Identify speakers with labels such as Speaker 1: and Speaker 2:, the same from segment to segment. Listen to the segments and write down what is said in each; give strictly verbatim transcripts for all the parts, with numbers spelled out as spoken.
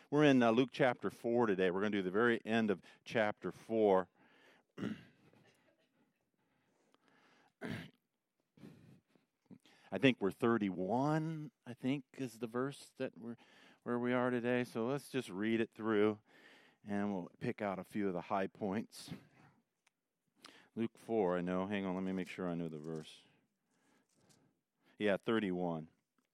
Speaker 1: We're in uh, Luke chapter four today. We're going to do the very end of chapter four. I think we're thirty-one, I think, is the verse that we're where we are today. So let's just read it through, and we'll pick out a few of the high points. Luke four, I know. Hang on, let me make sure I know the verse. Yeah, thirty-one.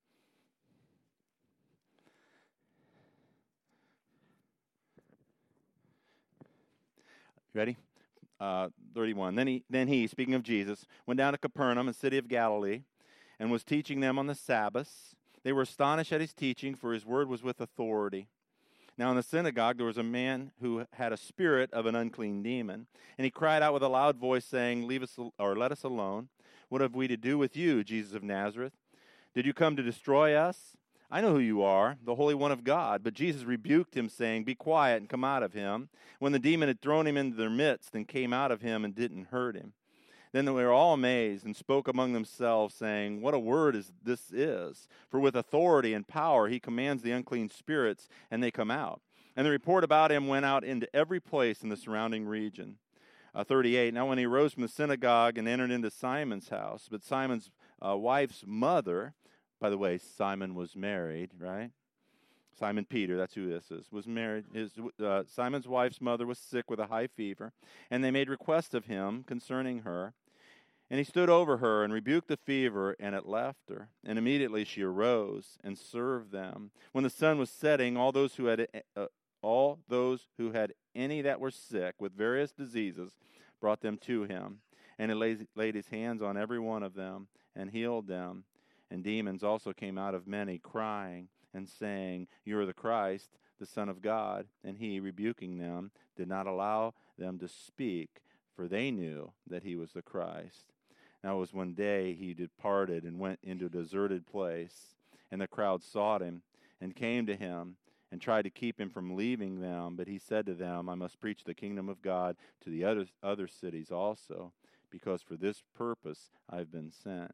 Speaker 1: Ready? Uh, thirty-one. Then he, then he, speaking of Jesus, went down to Capernaum, a city of Galilee, and was teaching them on the Sabbaths. They were astonished at his teaching, for his word was with authority. Now in the synagogue there was a man who had a spirit of an unclean demon, and he cried out with a loud voice, saying, "Leave us, or let us alone. What have we to do with you, Jesus of Nazareth? Did you come to destroy us? I know who you are, the Holy One of God." But Jesus rebuked him, saying, "Be quiet and come out of him." When the demon had thrown him into their midst and came out of him and didn't hurt him. Then they were all amazed and spoke among themselves, saying, "What a word is this is! For with authority and power he commands the unclean spirits, and they come out." And the report about him went out into every place in the surrounding region. Uh, thirty-eight, now when he rose from the synagogue and entered into Simon's house, but Simon's uh, wife's mother, by the way, Simon was married, right? Simon Peter, that's who this is, was married. His uh, Simon's wife's mother was sick with a high fever, and they made request of him concerning her. And he stood over her and rebuked the fever, and it left her. And immediately she arose and served them. When the sun was setting, all those who had uh, all those who had any that were sick with various diseases brought them to him. And he laid, laid his hands on every one of them and healed them. And demons also came out of many, crying and saying, "You are the Christ, the Son of God." And he, rebuking them, did not allow them to speak, for they knew that he was the Christ. Now it was one day he departed and went into a deserted place, and the crowd sought him and came to him and tried to keep him from leaving them. But he said to them, "I must preach the kingdom of God to the other, other cities also, because for this purpose I have been sent."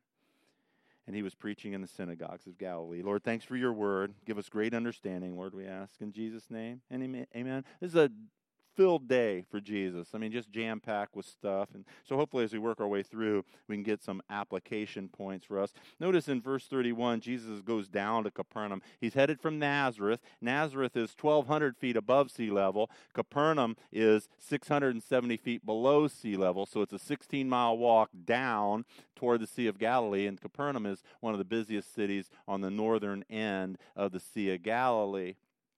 Speaker 1: And he was preaching in the synagogues of Galilee. Lord, thanks for your word. Give us great understanding, Lord, we ask in Jesus' name. And amen. This is a filled day for Jesus. I mean, just jam-packed with stuff. And so hopefully as we work our way through, we can get some application points for us. Notice in verse thirty-one, Jesus goes down to Capernaum. He's headed from Nazareth. Nazareth is twelve hundred feet above sea level. Capernaum is six hundred seventy feet below sea level. So it's a sixteen-mile walk down toward the Sea of Galilee. And Capernaum is one of the busiest cities on the northern end of the Sea of Galilee.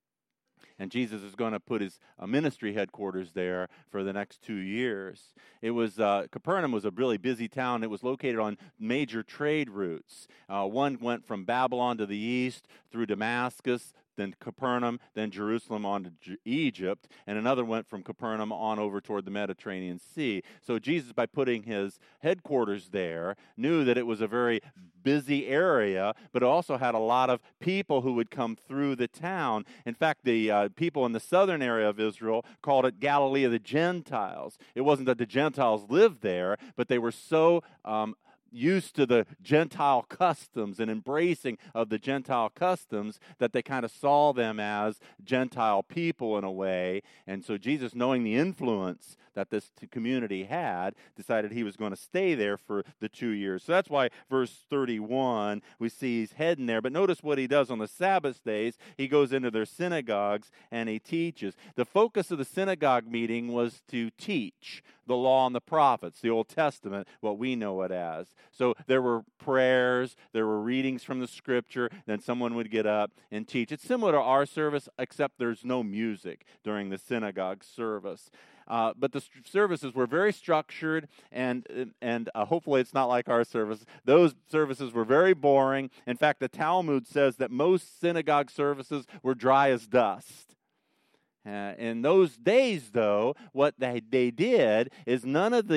Speaker 1: And Jesus is going to put his uh, ministry headquarters there for the next two years. It was uh, Capernaum was a really busy town. It was located on major trade routes. Uh, one went from Babylon to the east through Damascus, then Capernaum, then Jerusalem on to J- Egypt, and another went from Capernaum on over toward the Mediterranean Sea. So Jesus, by putting his headquarters there, knew that it was a very busy area, but it also had a lot of people who would come through the town. In fact, the uh, people in the southern area of Israel called it Galilee of the Gentiles. It wasn't that the Gentiles lived there, but they were so um, used to the Gentile customs and embracing of the Gentile customs that they kind of saw them as Gentile people in a way. And so Jesus, knowing the influence that this t- community had, decided he was going to stay there for the two years. So that's why verse thirty-one, we see he's heading there. But notice what he does on the Sabbath days. He goes into their synagogues and he teaches. The focus of the synagogue meeting was to teach the law and the prophets, the Old Testament, what we know it as. So there were prayers, there were readings from the scripture, then someone would get up and teach. It's similar to our service, except there's no music during the synagogue service. Uh, but the st- services were very structured, and and uh, hopefully it's not like our service. Those services were very boring. In fact, the Talmud says that most synagogue services were dry as dust. Uh, in those days, though, what they, they did is none of the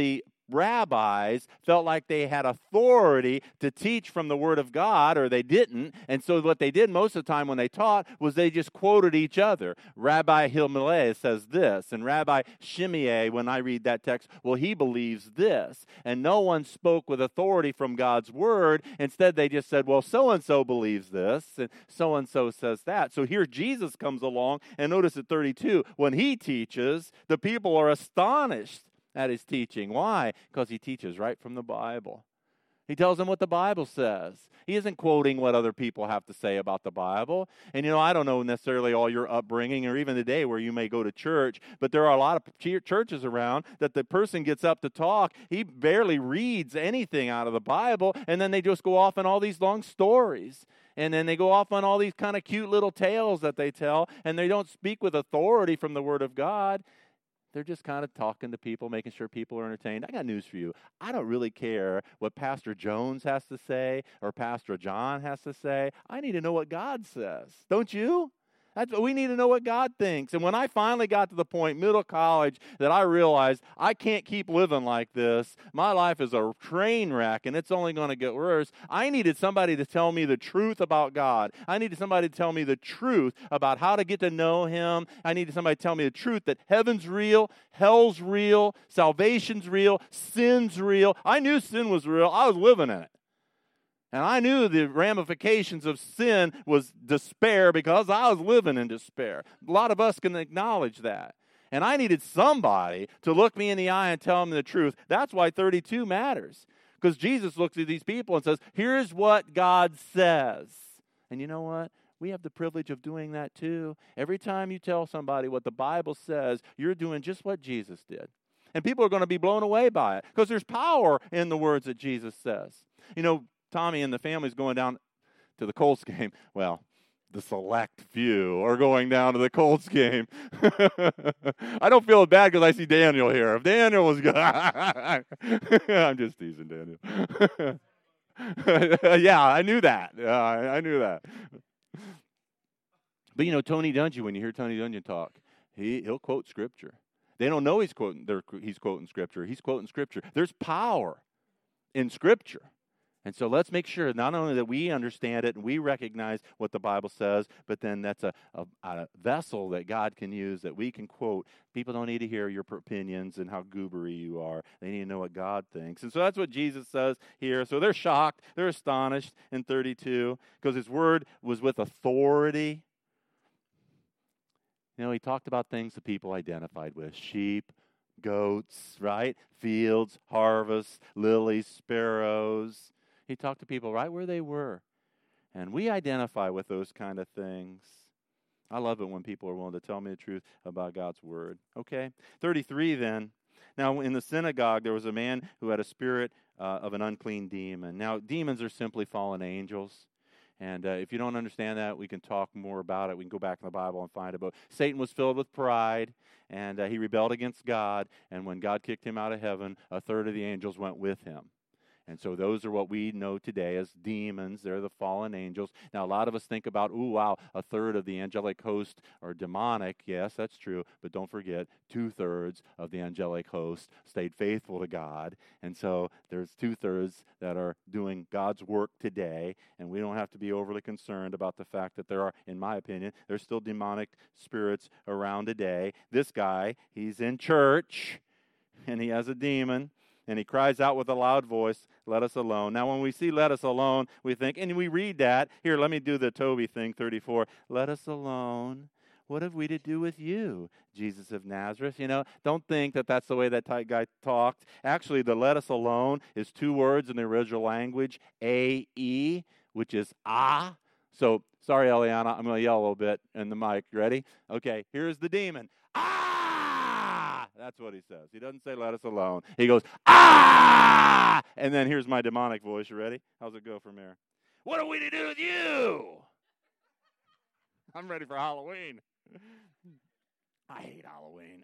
Speaker 1: rabbis felt like they had authority to teach from the Word of God, or they didn't. And so what they did most of the time when they taught was they just quoted each other. Rabbi Hillel says this, and Rabbi Shimei, when I read that text, well, he believes this. And no one spoke with authority from God's Word. Instead, they just said, well, so-and-so believes this, and so-and-so says that. So here Jesus comes along, and notice at thirty-two, when he teaches, the people are astonished at his teaching. Why? Because he teaches right from the Bible. He tells them what the Bible says. He isn't quoting what other people have to say about the Bible. And, you know, I don't know necessarily all your upbringing or even today where you may go to church, but there are a lot of churches around that the person gets up to talk. He barely reads anything out of the Bible, and then they just go off on all these long stories. And then they go off on all these kind of cute little tales that they tell, and they don't speak with authority from the Word of God. They're just kind of talking to people, making sure people are entertained. I got news for you. I don't really care what Pastor Jones has to say or Pastor John has to say. I need to know what God says. Don't you? That's, we need to know what God thinks. And when I finally got to the point, middle college, that I realized I can't keep living like this. My life is a train wreck, and it's only going to get worse. I needed somebody to tell me the truth about God. I needed somebody to tell me the truth about how to get to know Him. I needed somebody to tell me the truth that heaven's real, hell's real, salvation's real, sin's real. I knew sin was real. I was living in it. And I knew the ramifications of sin was despair because I was living in despair. A lot of us can acknowledge that. And I needed somebody to look me in the eye and tell me the truth. That's why thirty-two matters. Because Jesus looks at these people and says, here's what God says. And you know what? We have the privilege of doing that too. Every time you tell somebody what the Bible says, you're doing just what Jesus did. And people are going to be blown away by it because there's power in the words that Jesus says. You know, Tommy and the family's going down to the Colts game. Well, the select few are going down to the Colts game. I don't feel bad because I see Daniel here. If Daniel was good, I'm just teasing Daniel. Yeah, I knew that. Uh, I knew that. But you know, Tony Dungy, when you hear Tony Dungy talk, he, he'll quote Scripture. They don't know he's quoting, he's quoting Scripture. He's quoting Scripture. There's power in Scripture. And so let's make sure not only that we understand it and we recognize what the Bible says, but then that's a, a, a vessel that God can use that we can quote. People don't need to hear your opinions and how goobery you are. They need to know what God thinks. And so that's what Jesus says here. So they're shocked. They're astonished in thirty-two because his word was with authority. You know, he talked about things that people identified with. Sheep, goats, right? Fields, harvests, lilies, sparrows. He talked to people right where they were. And we identify with those kind of things. I love it when people are willing to tell me the truth about God's word. Okay, thirty-three then. Now, in the synagogue, there was a man who had a spirit uh, of an unclean demon. Now, demons are simply fallen angels. And uh, if you don't understand that, we can talk more about it. We can go back in the Bible and find about it. Satan was filled with pride, and uh, he rebelled against God. And when God kicked him out of heaven, a third of the angels went with him. And so those are what we know today as demons. They're the fallen angels. Now, a lot of us think about, ooh, wow, a third of the angelic host are demonic. Yes, that's true. But don't forget, two-thirds of the angelic host stayed faithful to God. And so there's two-thirds that are doing God's work today. And we don't have to be overly concerned about the fact that there are, in my opinion, there's still demonic spirits around today. This guy, he's in church, and he has a demon. And he cries out with a loud voice, let us alone. Now, when we see let us alone, we think, and we read that. Here, let me do the Toby thing, thirty-four. Let us alone. What have we to do with you, Jesus of Nazareth? You know, don't think that that's the way that guy talked. Actually, the let us alone is two words in the original language, A E, which is ah. So, sorry, Eliana, I'm going to yell a little bit in the mic. Ready? Okay, here's the demon. Ah! That's what he says. He doesn't say, let us alone. He goes, ah! And then here's my demonic voice. You ready? How's it go from here? What are we to do with you? I'm ready for Halloween. I hate Halloween.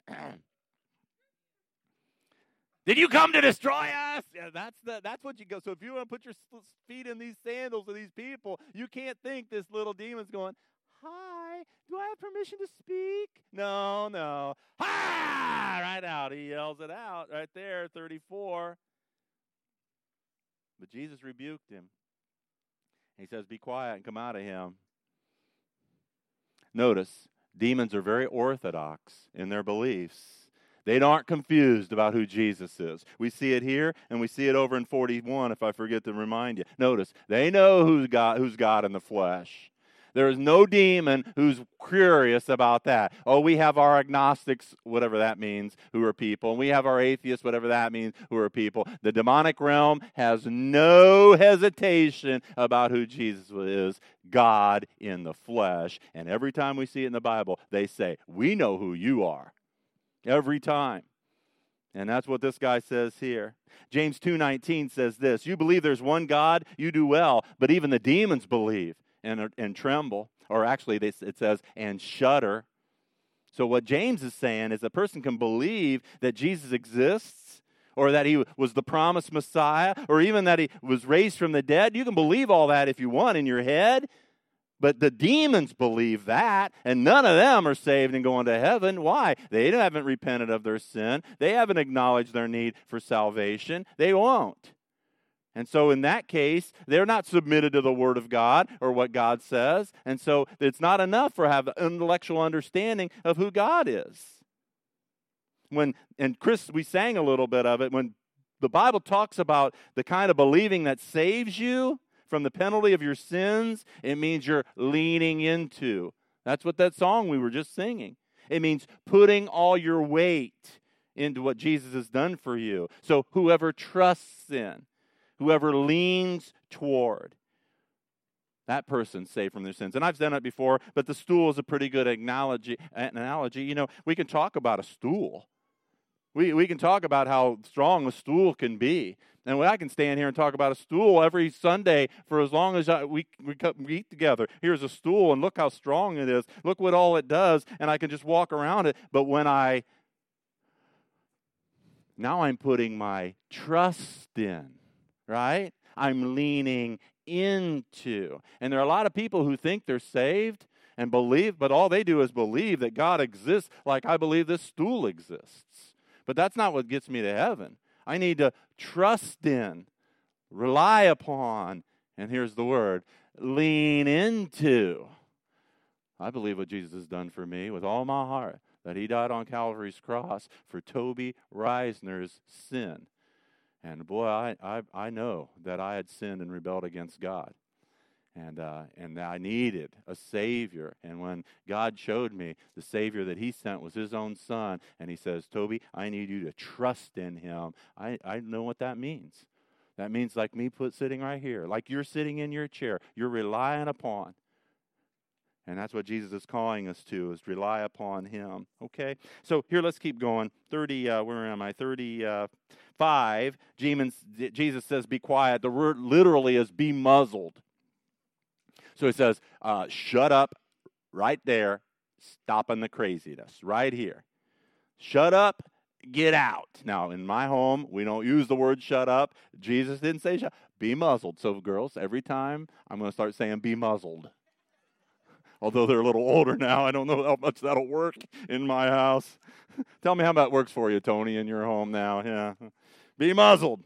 Speaker 1: Did you come to destroy us? Yeah, that's the that's what you go. So if you want to put your feet in these sandals of these people, you can't think this little demon's going, hi, do I have permission to speak? No, no. Ha! Right out. He yells it out right there, thirty-four. But Jesus rebuked him. He says, be quiet and come out of him. Notice, demons are very orthodox in their beliefs. They aren't confused about who Jesus is. We see it here, and we see it over in forty-one, if I forget to remind you. Notice, they know who's God, who's God in the flesh. There is no demon who's curious about that. Oh, we have our agnostics, whatever that means, who are people. And we have our atheists, whatever that means, who are people. The demonic realm has no hesitation about who Jesus is, God in the flesh. And every time we see it in the Bible, they say, we know who you are. Every time. And that's what this guy says here. James two nineteen says this, you believe there's one God, you do well, but even the demons believe and, and tremble. Or actually, they, it says, and shudder. So what James is saying is a person can believe that Jesus exists, or that he was the promised Messiah, or even that he was raised from the dead. You can believe all that if you want in your head. But the demons believe that, and none of them are saved and going to heaven. Why? They haven't repented of their sin. They haven't acknowledged their need for salvation. They won't. And so in that case, they're not submitted to the Word of God or what God says. And so it's not enough for have intellectual understanding of who God is. When, and Chris, we sang a little bit of it, when the Bible talks about the kind of believing that saves you from the penalty of your sins, it means you're leaning into. That's what that song we were just singing. It means putting all your weight into what Jesus has done for you. So whoever trusts in, whoever leans toward, that person's saved from their sins. And I've done it before, but the stool is a pretty good analogy. analogy. You know, we can talk about a stool. We we can talk about how strong a stool can be. And I can stand here and talk about a stool every Sunday for as long as I, we, we eat together. Here's a stool, and look how strong it is. Look what all it does, and I can just walk around it. But when I, now I'm putting my trust in, right? I'm leaning into. And there are a lot of people who think they're saved and believe, but all they do is believe that God exists like I believe this stool exists. But that's not what gets me to heaven. I need to trust in, rely upon, and here's the word, lean into. I believe what Jesus has done for me with all my heart, that he died on Calvary's cross for Toby Reisner's sin. And boy, I, I, I know that I had sinned and rebelled against God. And uh, and I needed a Savior. And when God showed me the Savior that he sent was his own Son, and he says, Toby, I need you to trust in him. I, I know what that means. That means like me put sitting right here, like you're sitting in your chair, you're relying upon. And that's what Jesus is calling us to, is rely upon him. Okay? So here, let's keep going. thirty, uh, where am I? thirty-five, Jesus says, be quiet. The word literally is be muzzled. So he says, uh, shut up right there, stopping the craziness right here. Shut up, get out. Now, in my home, we don't use the word shut up. Jesus didn't say shut. Be muzzled. So, girls, every time I'm going to start saying be muzzled. Although they're a little older now, I don't know how much that'll work in my house. Tell me how that works for you, Tony, in your home now. Yeah, be muzzled.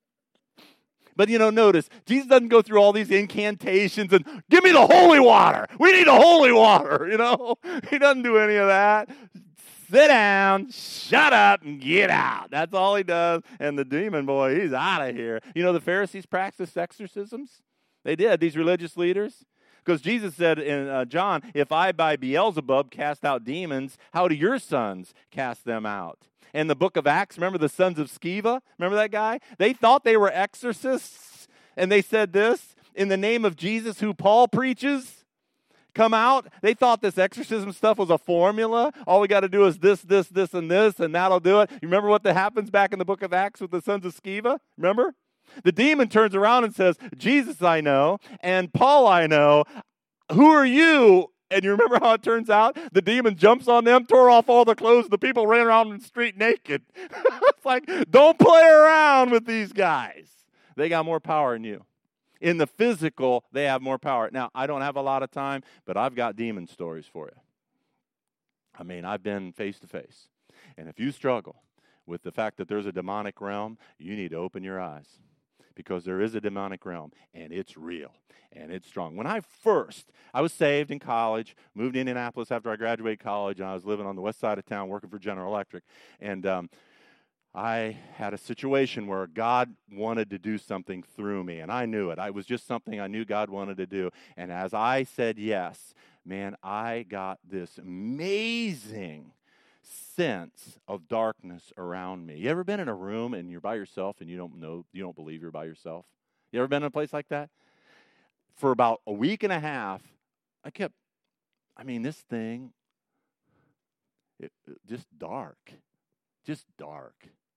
Speaker 1: But, you know, notice, Jesus doesn't go through all these incantations and, give me the holy water. We need the holy water, you know. He doesn't do any of that. Sit down, shut up, and get out. That's all he does. And the demon boy, he's out of here. You know, the Pharisees practiced exorcisms. They did, these religious leaders. Because Jesus said in uh, John, if I by Beelzebub cast out demons, how do your sons cast them out? In the book of Acts, remember the sons of Sceva? Remember that guy? They thought they were exorcists, and they said this, in the name of Jesus who Paul preaches, come out. They thought this exorcism stuff was a formula. All we got to do is this, this, this, and this, and that'll do it. You remember what that happens back in the book of Acts with the sons of Sceva? Remember? The demon turns around and says, Jesus I know, and Paul I know. Who are you? And you remember how it turns out? The demon jumps on them, tore off all the clothes, and the people ran around in the street naked. It's like, don't play around with these guys. They got more power than you. In the physical, they have more power. Now, I don't have a lot of time, but I've got demon stories for you. I mean, I've been face to face. And if you struggle with the fact that there's a demonic realm, you need to open your eyes, because there is a demonic realm, and it's real, and it's strong. When I first, I was saved in college, moved to Indianapolis after I graduated college, and I was living on the west side of town working for General Electric. And um, I had a situation where God wanted to do something through me, and I knew it. It was just something I knew God wanted to do. And as I said yes, man, I got this amazing sense of darkness around me. You ever been in a room and you're by yourself and you don't know, you don't believe you're by yourself? You ever been in a place like that? For about a week and a half, I kept, I mean, this thing, it, it, just dark, just dark.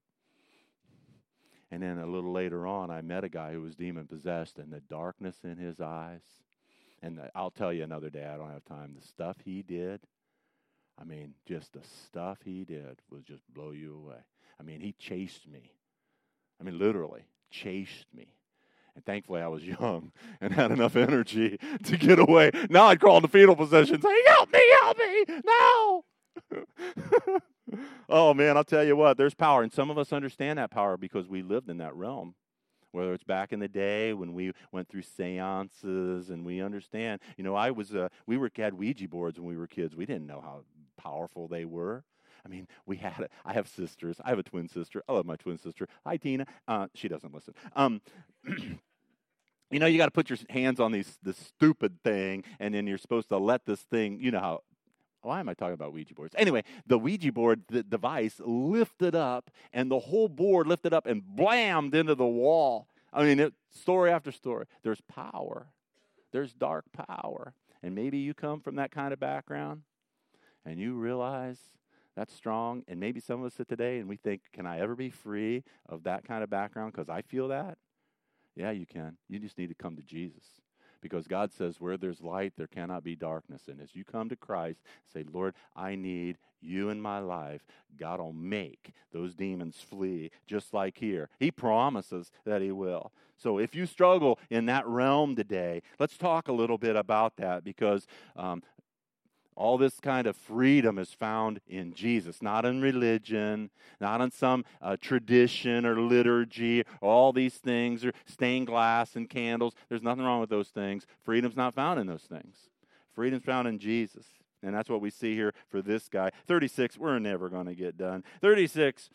Speaker 1: And then a little later on, I met a guy who was demon-possessed, and the darkness in his eyes, and the, I'll tell you another day, I don't have time, the stuff he did, I mean, just the stuff he did was just blow you away. I mean, he chased me. I mean, literally, chased me. And thankfully, I was young and had enough energy to get away. Now I'd crawl into fetal position, say, help me, help me, no! Oh, man, I'll tell you what, there's power. And some of us understand that power because we lived in that realm. Whether it's back in the day when we went through seances and we understand. You know, I was, uh, we were had Ouija boards when we were kids. We didn't know how powerful they were. I mean, we had, a, I have sisters. I have a twin sister. I love my twin sister. Hi, Tina. Uh, she doesn't listen. Um, you know, you got to put your hands on these this stupid thing, and then you're supposed to let this thing, you know how, why am I talking about Ouija boards? Anyway, the Ouija board, the device, lifted up, and the whole board lifted up and blammed into the wall. I mean, it, story after story. There's power. There's dark power. And maybe you come from that kind of background, and you realize that's strong. And maybe some of us sit today, and we think, can I ever be free of that kind of background because I feel that? Yeah, you can. You just need to come to Jesus. Because God says where there's light, there cannot be darkness. And as you come to Christ, say, Lord, I need you in my life. God will make those demons flee, just like here. He promises that he will. So if you struggle in that realm today, let's talk a little bit about that, because um, all this kind of freedom is found in Jesus, not in religion, not in some uh, tradition or liturgy, all these things, or stained glass and candles. There's nothing wrong with those things. Freedom's not found in those things. Freedom's found in Jesus. And that's what we see here for this guy. thirty-six, we're never going to get done. thirty-six,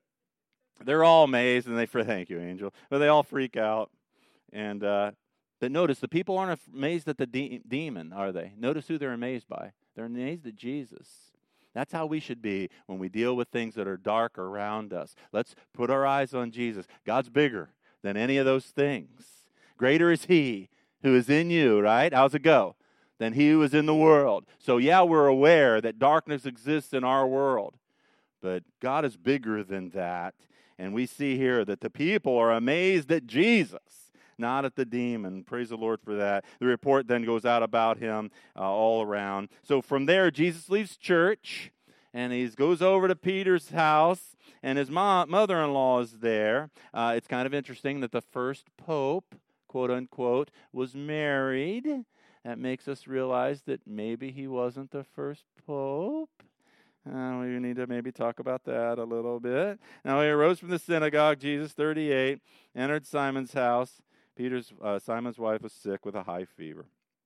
Speaker 1: they're all amazed, and they, thank you, Angel, but they all freak out. And uh, but notice, the people aren't amazed at the de- demon, are they? Notice who they're amazed by. They're amazed at Jesus. That's how we should be when we deal with things that are dark around us. Let's put our eyes on Jesus. God's bigger than any of those things. Greater is he who is in you, right? How's it go? Than he who is in the world. So yeah, we're aware that darkness exists in our world. But God is bigger than that. And we see here that the people are amazed at Jesus, not at the demon. Praise the Lord for that. The report then goes out about him uh, all around. So from there, Jesus leaves church, and he goes over to Peter's house, and his mom, mother-in-law is there. Uh, it's kind of interesting that the first pope, quote-unquote, was married. That makes us realize that maybe he wasn't the first pope. Uh, we need to maybe talk about that a little bit. Now, he arose from the synagogue, Jesus, thirty-eight, entered Simon's house. Peter's uh, Simon's wife was sick with a high fever.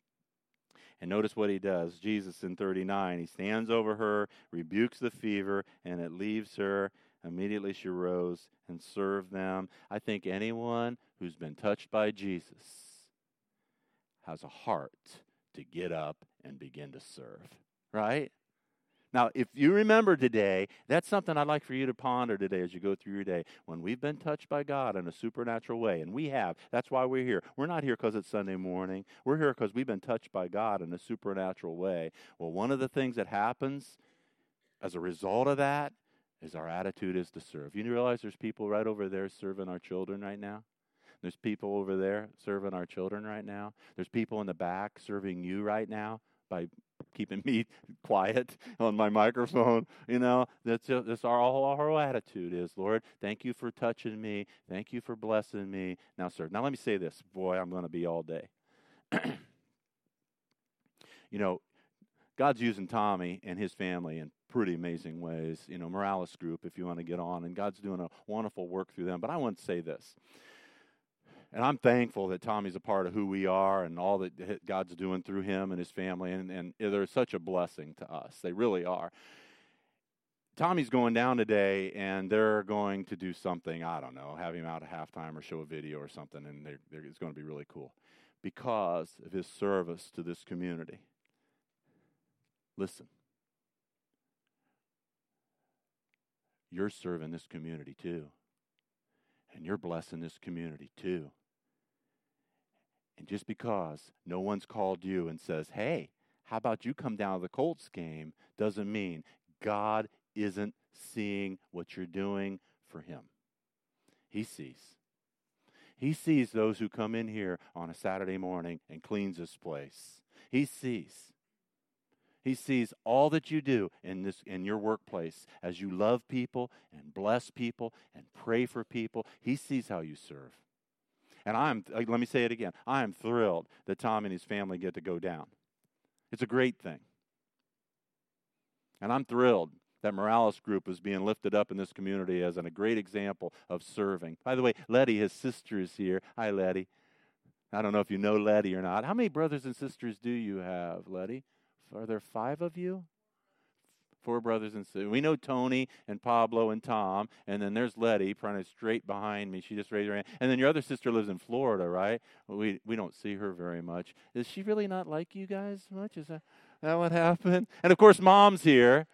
Speaker 1: And notice what he does. Jesus in thirty-nine, he stands over her, rebukes the fever, and it leaves her. Immediately she rose and served them. I think anyone who's been touched by Jesus has a heart to get up and begin to serve, right? Now, if you remember today, that's something I'd like for you to ponder today as you go through your day. When we've been touched by God in a supernatural way, and we have, that's why we're here. We're not here because it's Sunday morning. We're here because we've been touched by God in a supernatural way. Well, one of the things that happens as a result of that is our attitude is to serve. You realize there's people right over there serving our children right now? There's people over there serving our children right now. There's people in the back serving you right now by keeping me quiet on my microphone. You know, that's, that's our, all our attitude is, Lord, thank you for touching me. Thank you for blessing me. Now, sir, now let me say this. Boy, I'm going to be all day. You know, God's using Tommy and his family in pretty amazing ways. You know, Morales Group, if you want to get on, and God's doing a wonderful work through them. But I want to say this, and I'm thankful that Tommy's a part of who we are and all that God's doing through him and his family, and, and they're such a blessing to us. They really are. Tommy's going down today, and they're going to do something, I don't know, have him out at halftime or show a video or something, and they're, they're, it's going to be really cool because of his service to this community. Listen, you're serving this community too, and you're blessing this community too. And just because no one's called you and says, hey, how about you come down to the Colts game, doesn't mean God isn't seeing what you're doing for him. He sees. He sees those who come in here on a Saturday morning and cleans this place. He sees. He sees all that you do in this in your workplace as you love people and bless people and pray for people. He sees how you serve. And I'm let me say it again. I am thrilled that Tom and his family get to go down. It's a great thing. And I'm thrilled that Morales Group is being lifted up in this community as an, a great example of serving. By the way, Letty, his sister, is here. Hi, Letty. I don't know if you know Letty or not. How many brothers and sisters do you have, Letty? Are there five of you? Four brothers and sisters. We know Tony and Pablo and Tom, and then there's Letty, probably straight behind me. She just raised her hand. And then your other sister lives in Florida, right? We we don't see her very much. Is she really not like you guys much? Is that, that what happened? And, of course, Mom's here.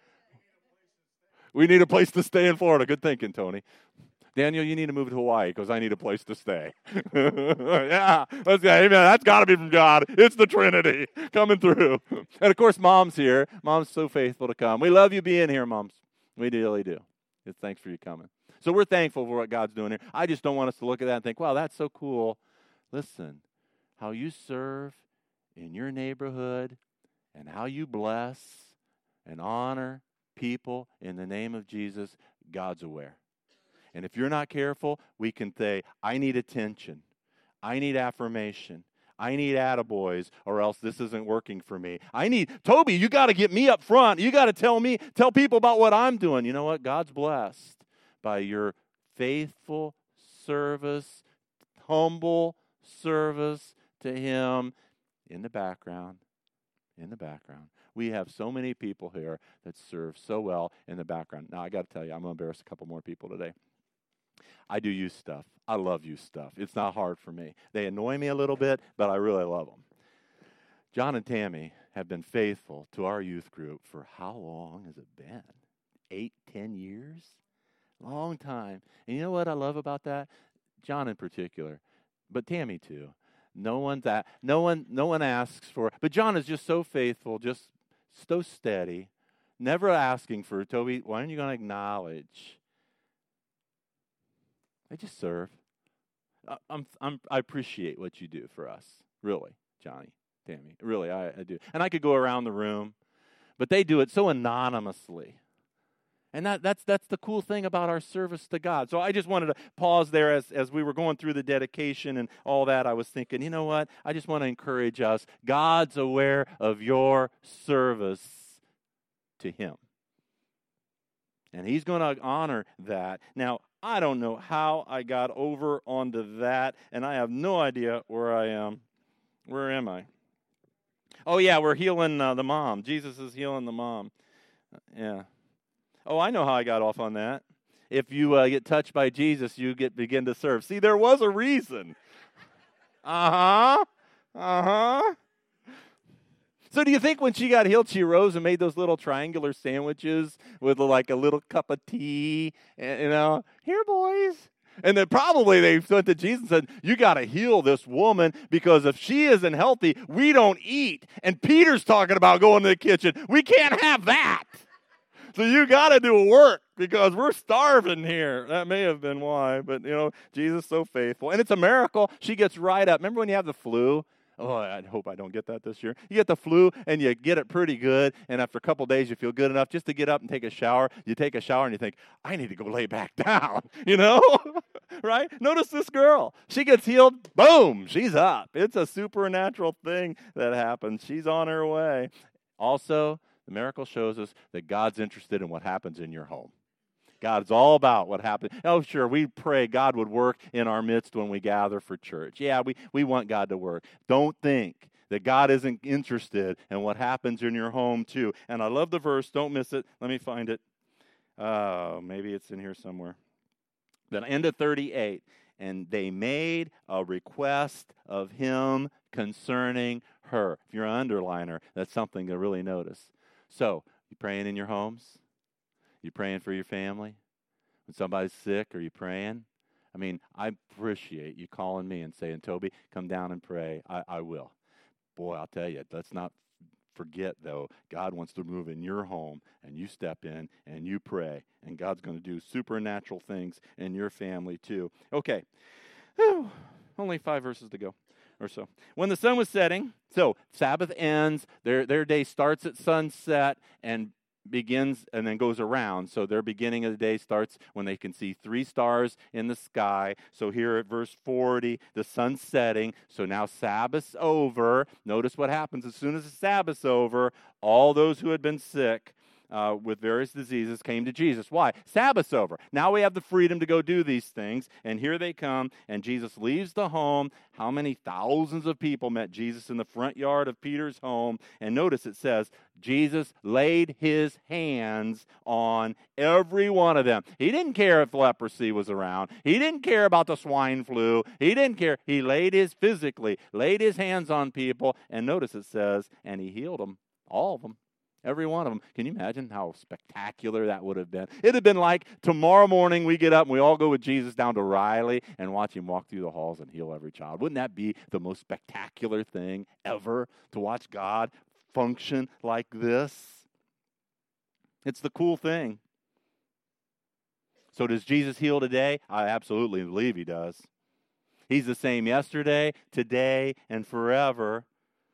Speaker 1: We need a place to stay in Florida. Good thinking, Tony. Daniel, you need to move to Hawaii because I need a place to stay. Yeah, let's go. Amen. That's got to be from God. It's the Trinity coming through. And, of course, Mom's here. Mom's so faithful to come. We love you being here, Moms. We really do. It's thanks for you coming. So we're thankful for what God's doing here. I just don't want us to look at that and think, wow, that's so cool. Listen, how you serve in your neighborhood and how you bless and honor people in the name of Jesus, God's aware. And if you're not careful, we can say, I need attention. I need affirmation. I need attaboys, or else this isn't working for me. I need, Toby, you got to get me up front. You got to tell me, tell people about what I'm doing. You know what? God's blessed by your faithful service, humble service to him in the background, in the background. We have so many people here that serve so well in the background. Now, I got to tell you, I'm going to embarrass a couple more people today. I do youth stuff. I love youth stuff. It's not hard for me. They annoy me a little bit, but I really love them. John and Tammy have been faithful to our youth group for how long has it been? Eight, ten years? Long time. And you know what I love about that? John in particular, but Tammy too. No one's at, no one, no one asks for, but John is just so faithful, just so steady, never asking for, Toby, why aren't you going to acknowledge? They just serve. I, I'm, I'm, I appreciate what you do for us, really, Johnny, Tammy, really, I, I do. And I could go around the room, but they do it so anonymously. And that, that's that's the cool thing about our service to God. So I just wanted to pause there as, as we were going through the dedication and all that. I was thinking, you know what? I just want to encourage us. God's aware of your service to him. And he's going to honor that. Now, I don't know how I got over onto that, and I have no idea where I am. Where am I? Oh, yeah, we're healing uh, the mom. Jesus is healing the mom. Uh, yeah. Oh, I know how I got off on that. If you uh, get touched by Jesus, you get begin to serve. See, there was a reason. Uh-huh. Uh-huh. So do you think when she got healed, she rose and made those little triangular sandwiches with like a little cup of tea? And, you know, here, boys. And then probably they went to Jesus and said, you got to heal this woman because if she isn't healthy, we don't eat. And Peter's talking about going to the kitchen. We can't have that. So you got to do work because we're starving here. That may have been why, but, you know, Jesus is so faithful. And it's a miracle. She gets right up. Remember when you have the flu? Oh, I hope I don't get that this year. You get the flu, and you get it pretty good, and after a couple days, you feel good enough just to get up and take a shower. You take a shower, and you think, I need to go lay back down, you know? Right? Notice this girl. She gets healed. Boom, she's up. It's a supernatural thing that happens. She's on her way. Also, the miracle shows us that God's interested in what happens in your home. God's all about what happens. Oh, sure, we pray God would work in our midst when we gather for church. Yeah, we, we want God to work. Don't think that God isn't interested in what happens in your home, too. And I love the verse. Don't miss it. Let me find it. Uh, maybe it's in here somewhere. Then end of thirty-eight. And they made a request of him concerning her. If you're an underliner, that's something to really notice. So, you praying in your homes? You praying for your family? When somebody's sick, are you praying? I mean, I appreciate you calling me and saying, Toby, come down and pray. I, I will. Boy, I'll tell you, let's not forget, though, God wants to move in your home, and you step in, and you pray, and God's going to do supernatural things in your family, too. Okay. Whew. Only five verses to go. Or so. When the sun was setting, so Sabbath ends, their their day starts at sunset and begins and then goes around. So their beginning of the day starts when they can see three stars in the sky. So here at verse forty, the sun's setting. So now Sabbath's over. Notice what happens as soon as the Sabbath's over, all those who had been sick Uh, with various diseases came to Jesus. Why? Sabbath's over. Now we have the freedom to go do these things, and here they come, and Jesus leaves the home. How many thousands of people met Jesus in the front yard of Peter's home? And notice it says, Jesus laid his hands on every one of them. He didn't care if leprosy was around. He didn't care about the swine flu. He didn't care. He laid his, physically, laid his hands on people, and notice it says, and he healed them, all of them. Every one of them. Can you imagine how spectacular that would have been? It would have been like tomorrow morning we get up and we all go with Jesus down to Riley and watch him walk through the halls and heal every child. Wouldn't that be the most spectacular thing ever, to watch God function like this? It's the cool thing. So does Jesus heal today? I absolutely believe he does. He's the same yesterday, today, and forever.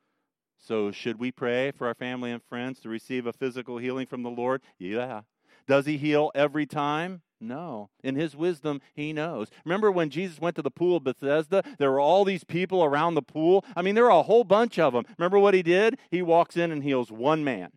Speaker 1: So should we pray for our family and friends to receive a physical healing from the Lord? Yeah. Does he heal every time? No. In his wisdom, he knows. Remember when Jesus went to the pool of Bethesda? There were all these people around the pool. I mean, there were a whole bunch of them. Remember what he did? He walks in and heals one man.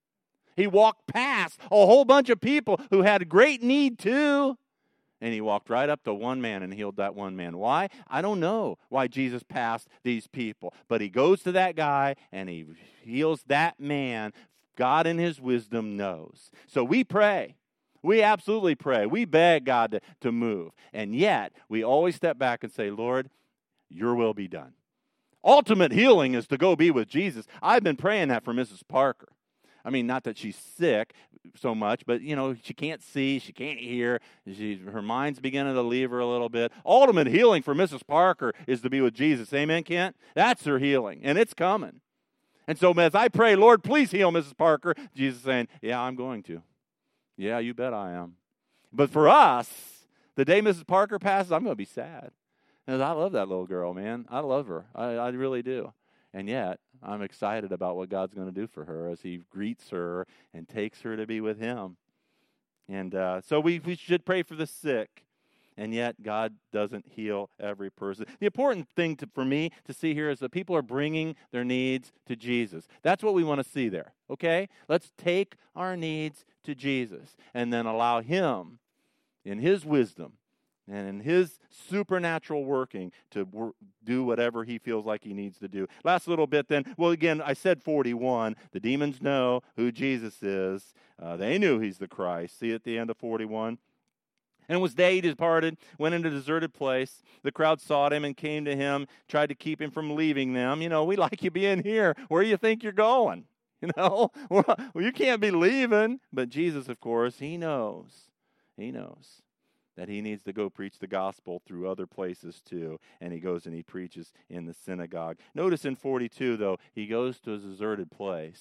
Speaker 1: He walked past a whole bunch of people who had great need too. And he walked right up to one man and healed that one man. Why? I don't know why Jesus passed these people. But he goes to that guy and he heals that man. God in his wisdom knows. So we pray. We absolutely pray. We beg God to, to move. And yet, we always step back and say, Lord, your will be done. Ultimate healing is to go be with Jesus. I've been praying that for Missus Parker. I mean, not that she's sick so much, but, you know, she can't see, she can't hear, she, her mind's beginning to leave her a little bit. Ultimate healing for Missus Parker is to be with Jesus. Amen, Kent? That's her healing, and it's coming. And so as I pray, Lord, please heal Missus Parker, Jesus is saying, yeah, I'm going to. Yeah, you bet I am. But for us, the day Missus Parker passes, I'm going to be sad. Because I love that little girl, man. I love her. I, I really do. And yet, I'm excited about what God's going to do for her as he greets her and takes her to be with him. And uh, so we, we should pray for the sick. And yet, God doesn't heal every person. The important thing to, for me to see here is that people are bringing their needs to Jesus. That's what we want to see there, okay? Let's take our needs to Jesus and then allow him, in his wisdom and in his supernatural working, to wor- do whatever he feels like he needs to do. Last little bit then. Well, again, I said forty-one. The demons know who Jesus is. Uh, they knew he's the Christ. See at the end of forty-one. And it was day he departed, went into a deserted place. The crowd sought him and came to him, tried to keep him from leaving them. You know, we like you being here. Where do you think you're going? You know, well, you can't be leaving. But Jesus, of course, he knows. He knows that he needs to go preach the gospel through other places too. And he goes and he preaches in the synagogue. Notice in forty-two, though, he goes to a deserted place.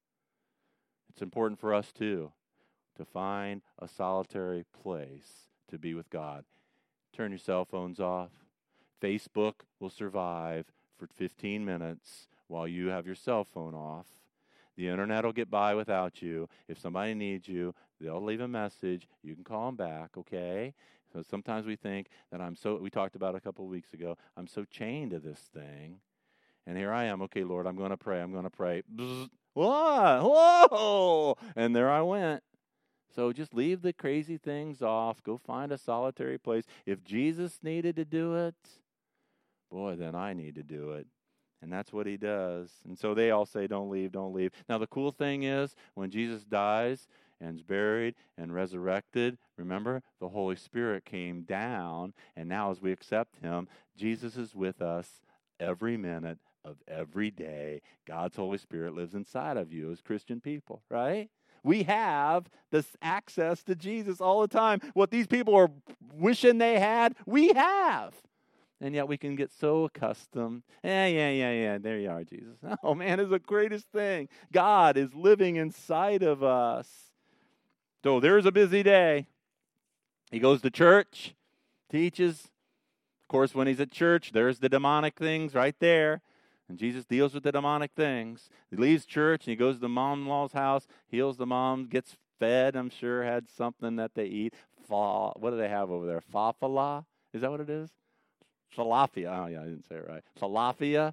Speaker 1: It's important for us too to find a solitary place to be with God. Turn your cell phones off. Facebook will survive for fifteen minutes while you have your cell phone off. The internet will get by without you. If somebody needs you, they'll leave a message. You can call them back, okay? So sometimes we think that I'm so, we talked about it a couple of weeks ago, I'm so chained to this thing. And here I am, okay, Lord, I'm going to pray, I'm going to pray. Bzz, What? Whoa! And there I went. So just leave the crazy things off. Go find a solitary place. If Jesus needed to do it, boy, then I need to do it. And that's what he does. And so they all say, don't leave, don't leave. Now, the cool thing is, when Jesus dies and is buried and resurrected, remember, the Holy Spirit came down. And now as we accept him, Jesus is with us every minute of every day. God's Holy Spirit lives inside of you as Christian people, right? We have this access to Jesus all the time. What these people are wishing they had, we have. And yet we can get so accustomed. Yeah, yeah, yeah, yeah. There you are, Jesus. Oh, man, it's the greatest thing. God is living inside of us. So there's a busy day. He goes to church, teaches. Of course, when he's at church, there's the demonic things right there. And Jesus deals with the demonic things. He leaves church and he goes to the mom-in-law's house, heals the mom, gets fed, I'm sure, had something that they eat. Fa, what do they have over there? Fafala? Is that what it is? Falafia. Oh, yeah, I didn't say it right. Falafia.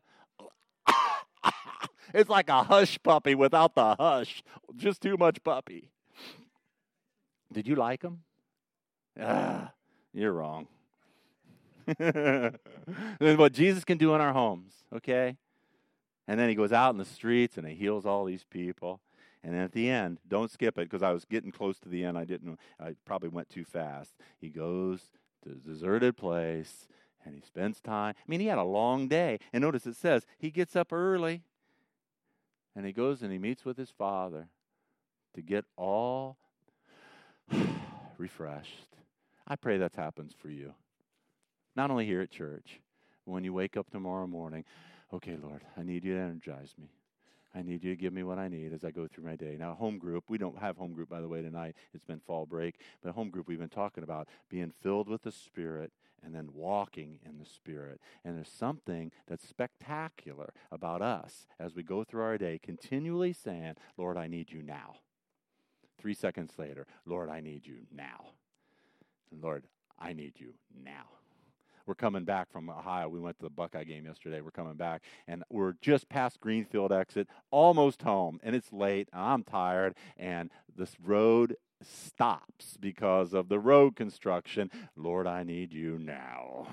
Speaker 1: It's like a hush puppy without the hush. Just too much puppy. Did you like him? Ah, you're wrong. What Jesus can do in our homes, okay? And then he goes out in the streets and he heals all these people. And then at the end, don't skip it because I was getting close to the end. I didn't. I probably went too fast. He goes to a deserted place and he spends time. I mean, he had a long day. And notice it says he gets up early and he goes and he meets with his Father to get all refreshed. I pray that happens for you. Not only here at church, but when you wake up tomorrow morning, okay, Lord, I need you to energize me. I need you to give me what I need as I go through my day. Now, home group, we don't have home group, by the way, tonight. It's been fall break. But home group, we've been talking about being filled with the Spirit and then walking in the Spirit. And there's something that's spectacular about us as we go through our day, continually saying, Lord, I need you now. Three seconds later, Lord, I need you now. And Lord, I need you now. We're coming back from Ohio. We went to the Buckeye game yesterday. We're coming back, and we're just past Greenfield exit, almost home, and it's late. I'm tired, and this road stops because of the road construction. Lord, I need you now.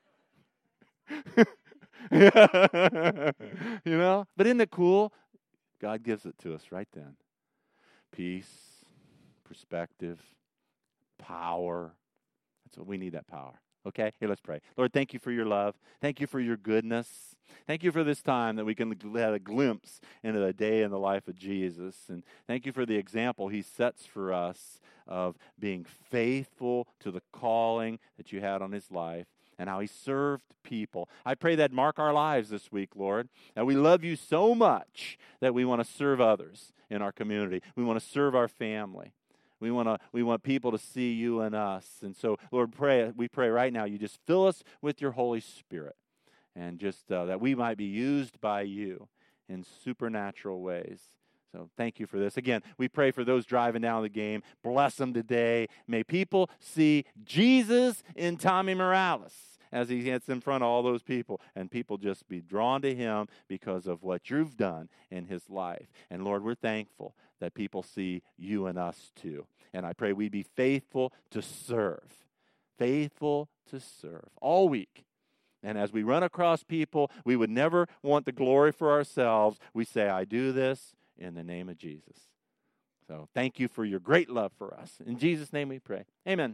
Speaker 1: You know? But isn't it cool? God gives it to us right then. Peace, perspective, power. That's what we need, that power. Okay, here, let's pray. Lord, thank you for your love. Thank you for your goodness. Thank you for this time that we can have a glimpse into the day in the life of Jesus. And thank you for the example he sets for us of being faithful to the calling that you had on his life and how he served people. I pray that mark our lives this week, Lord, that we love you so much that we want to serve others in our community. We want to serve our family. We want to. We want people to see you and us. And so, Lord, pray. We pray right now you just fill us with your Holy Spirit and just uh, that we might be used by you in supernatural ways. So thank you for this. Again, we pray for those driving down the game. Bless them today. May people see Jesus in Tommy Morales as he gets in front of all those people, and people just be drawn to him because of what you've done in his life. And Lord, we're thankful that people see you and us too. And I pray we be faithful to serve, faithful to serve all week. And as we run across people, we would never want the glory for ourselves. We say, I do this in the name of Jesus. So thank you for your great love for us. In Jesus' name we pray. Amen.